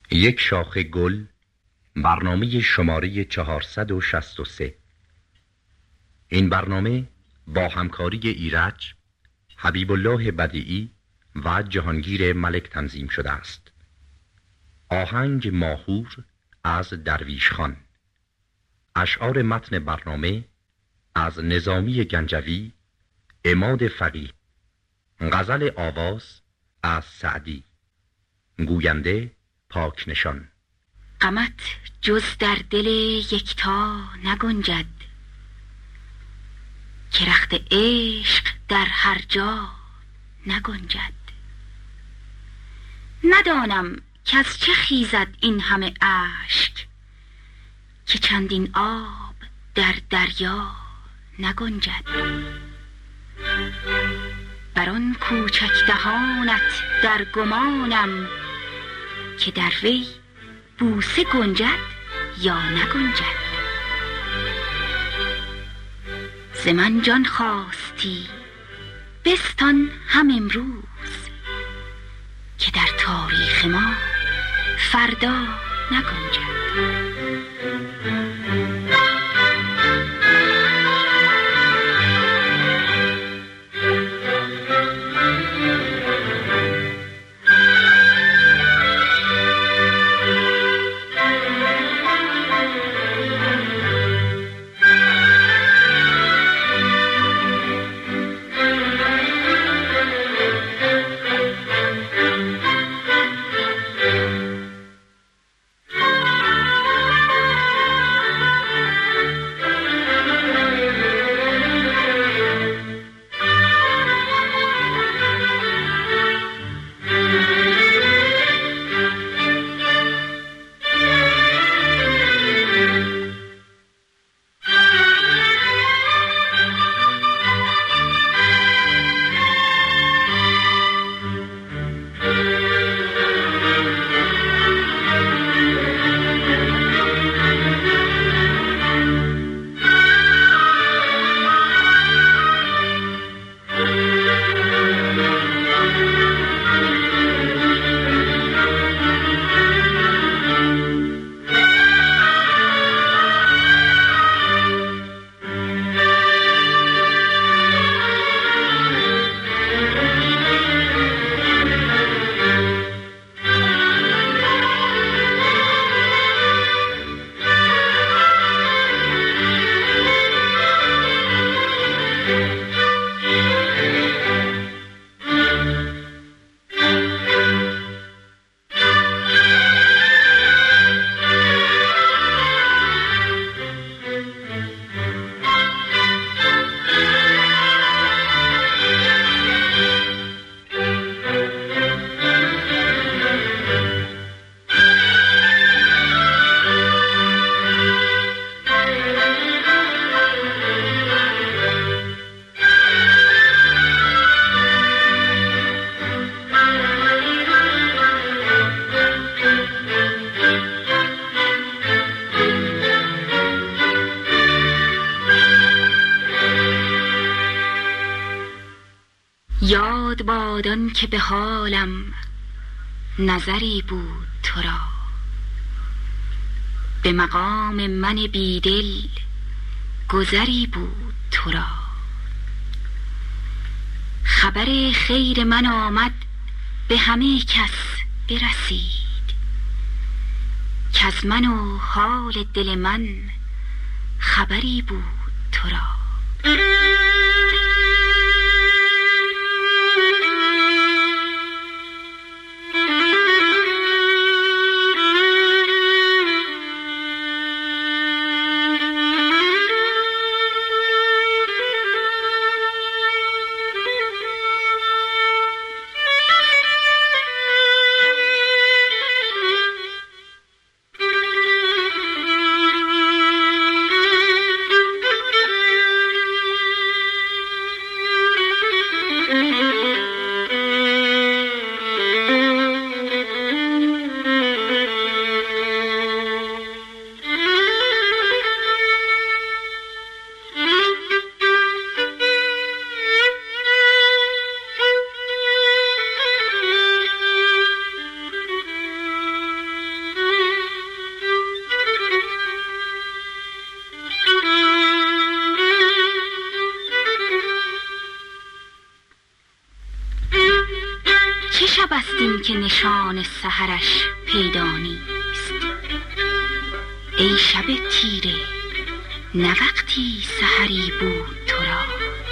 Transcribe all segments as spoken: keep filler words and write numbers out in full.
یک شاخه گل، برنامه شماره چهارصد و شصت و سه. این برنامه با همکاری ایرج، حبیب الله بدیعی و جهانگیر ملک تنظیم شده است. آهنگ ماهور از درویش خان. اشعار متن برنامه از نظامی گنجوی، عماد فقیه. غزل آواز از سعدی. گوینده پاک نشان. غمت جز در دل یکتا نگنجد، که رخت عشق در هر جا نگنجد. ندانم که از چه خیزد این همه اشک، که چندین آب در دریا نگنجد. بر آن کوچک دهانت در گمانم، که در وی بوسه گنجد یا نگنجد. ز من جان خواستی بستان هم امروز، که در تاریخ ما فردا نگنجد. یاد بادان که به حالم نظری بود تو را، به مقام من بیدل گذری بود تو را. خبر خیر من آمد به همه کس برسید، که از من و حال دل من خبری بود تو را. این که نشان سحرش پیدا نیست. ای شب تیره نه وقتی سحری بود تو را،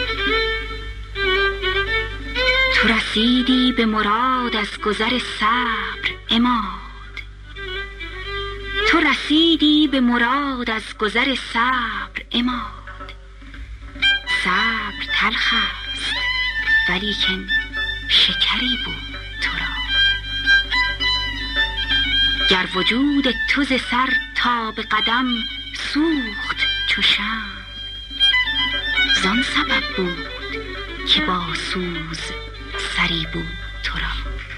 تو رسیدی به مراد از گذر صبر عماد. تو رسیدی به مراد از گذر صبر عماد. صبر تلخ است ولیکن شکری بود تو را. گر وجود تو ز سر تا به قدم سوخت چو شمع، زان سبب بود که با سوز سری بود تو را.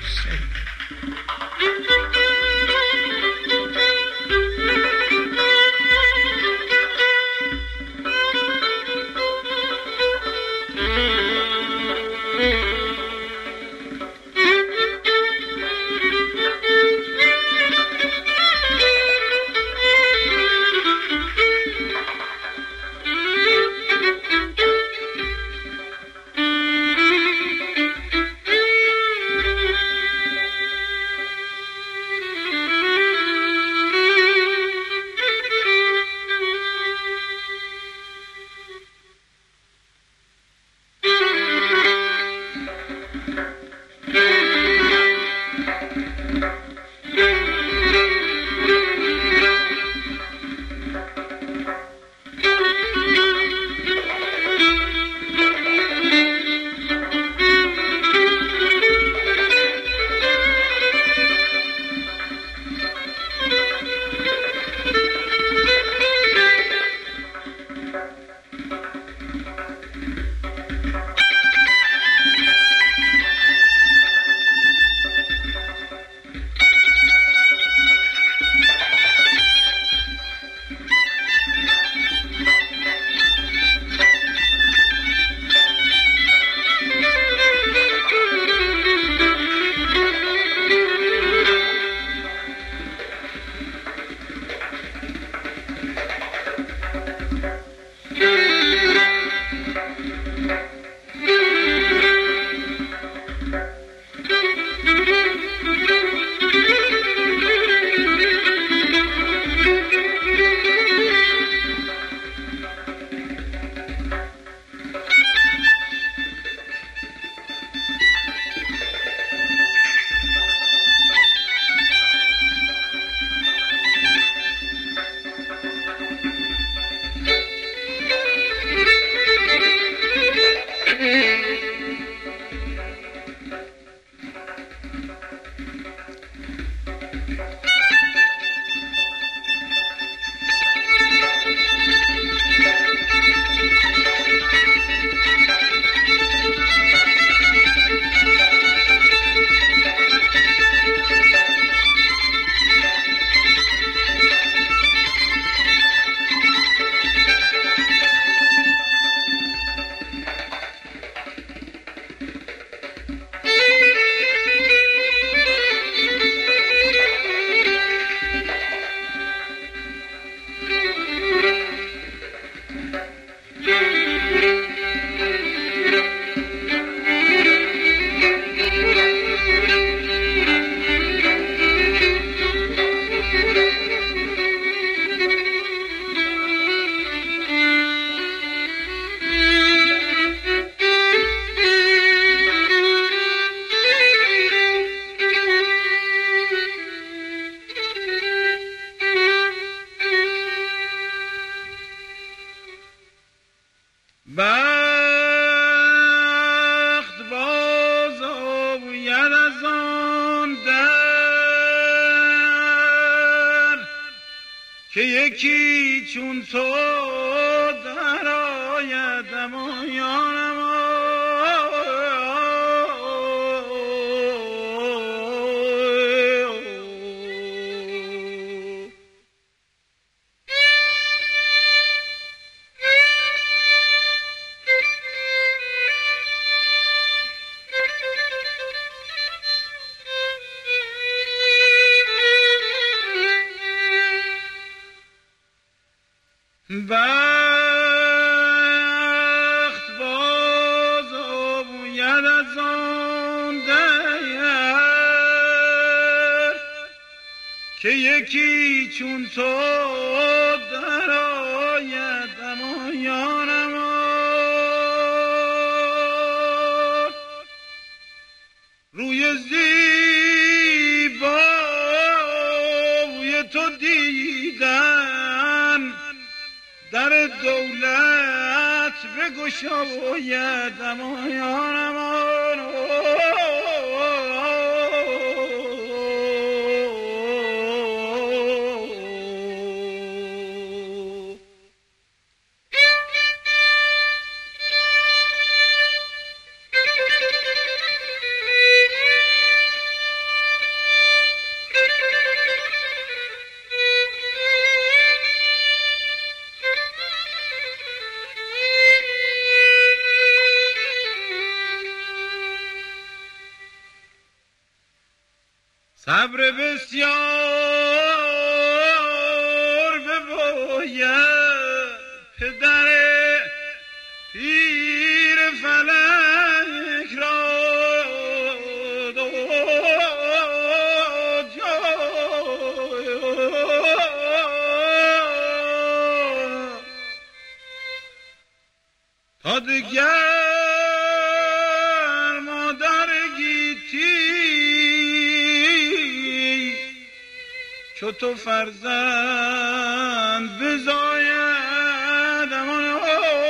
که یکی چون تو در آیدم و یارم بخت باز آوید از آن در که یکی چون تو در آید اما یارم روی زیبای تو دیدن در دولت بگشاید اما یارم صبر بسیار بباید پدر پیر فلک را تا دیگر مادر گیتی چو تو فرزند بزاید امان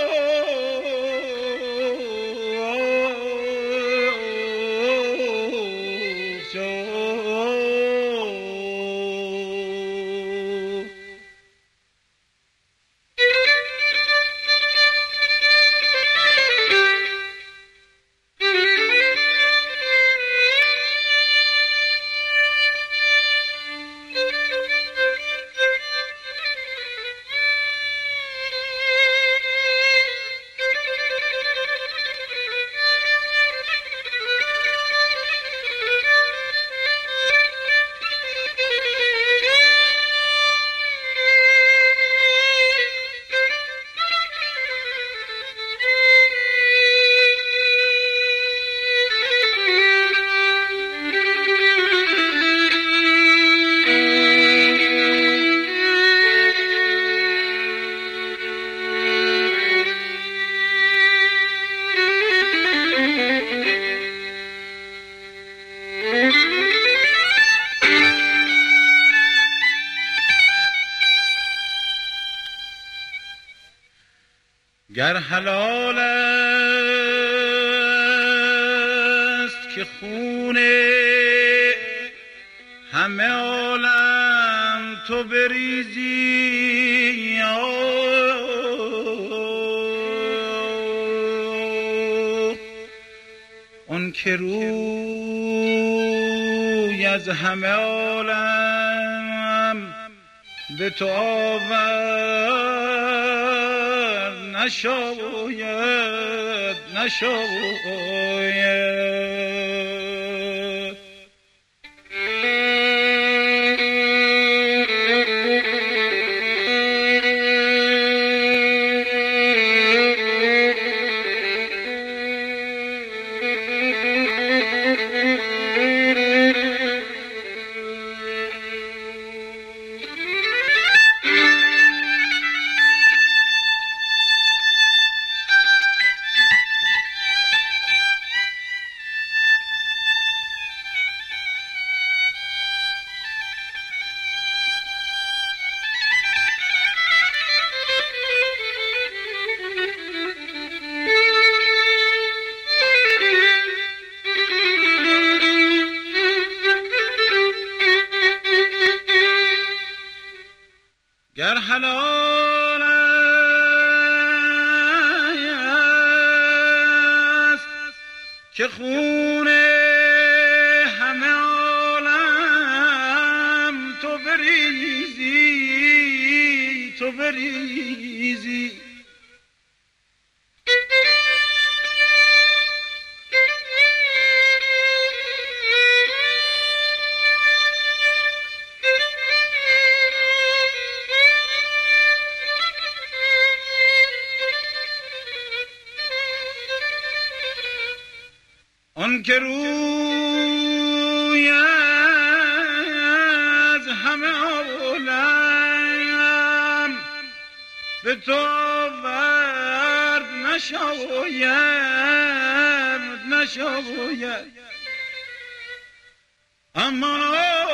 گر حلال است که خون همه عالم تو بریزی اون که روی از همه عالم به تو آورد نشاید نشاید گر حلال است که خون همه عالم تو بریزی تو بریزی آن که روی از همه عالم به تو ورد نشاید نشاید اما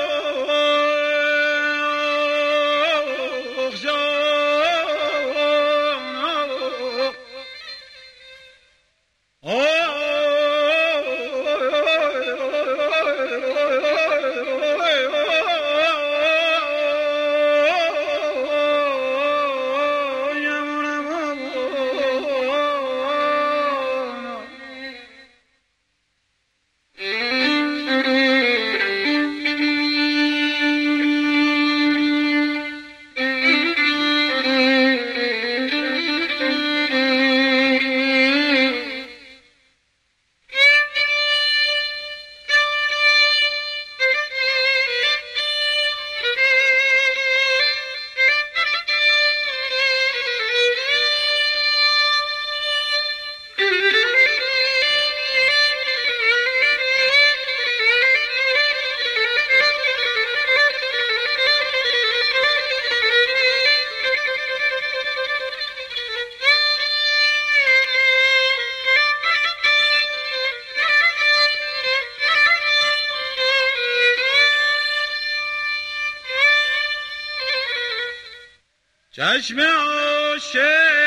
چشم عاشق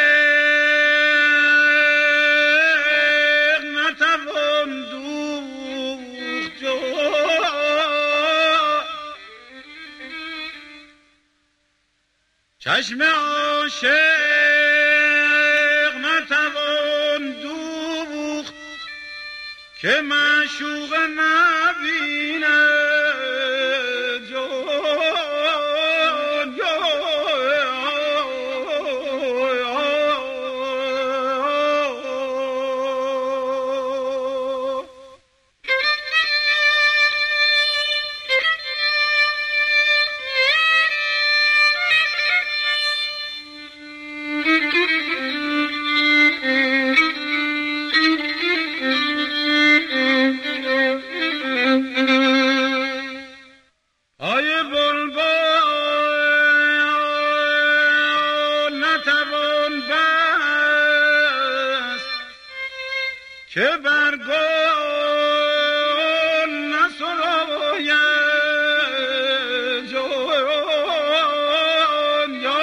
نتوان دوخت چشم عاشق نتوان دوخت که معشوق نبینه که برگل نسراید جان یا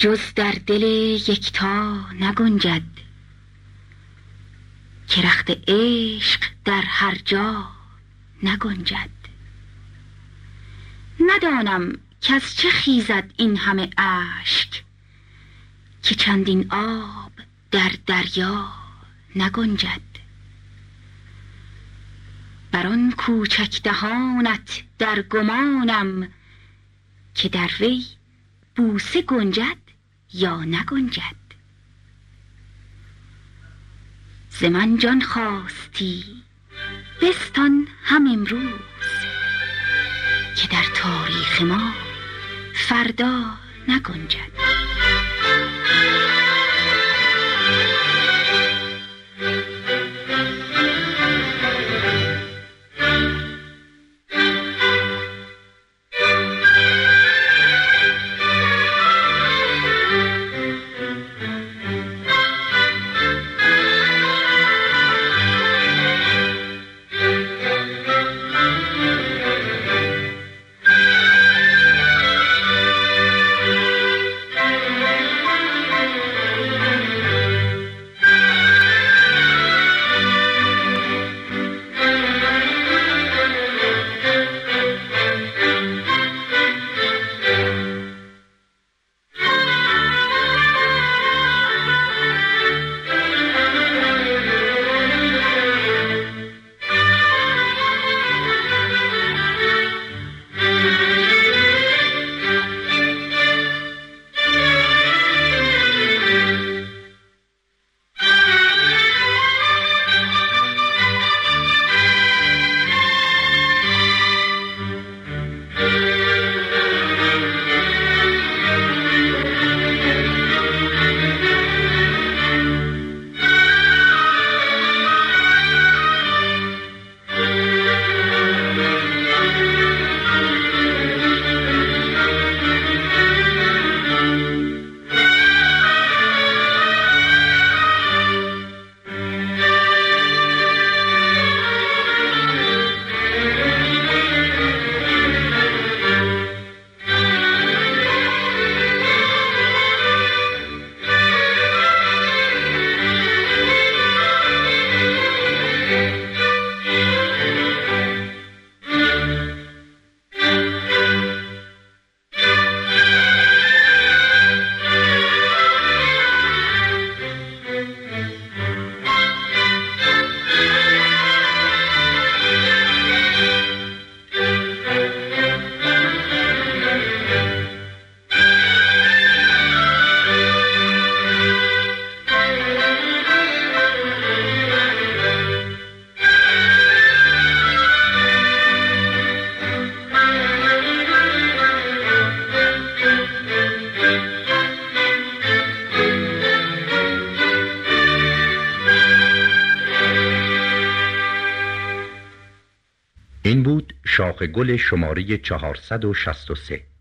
جز در دل یکتا نگنجد، که رخت عشق در هر جا نگنجد. ندانم که از چه خیزد این همه اشک، که چندین آب در دریا نگنجد. بر آن کوچک دهانت در گمانم، که در وی بوسه گنجد یا نگنجد. ز من جان خواستی بستان هم امروز، که در تاریخ ما فردا نگنجد. این بود شاخ گل شماره چهارصد و شصت و سه.